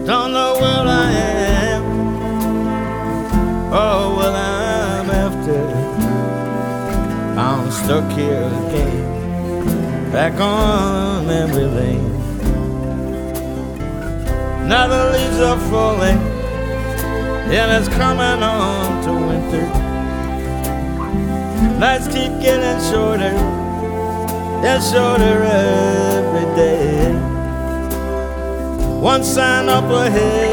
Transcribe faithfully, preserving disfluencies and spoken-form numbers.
Don't know where I am or what I'm after. I'm stuck here again, back on memory lane. Now the leaves are falling and it's coming on to winter. Nights keep getting shorter and shorter every day. One sign up ahead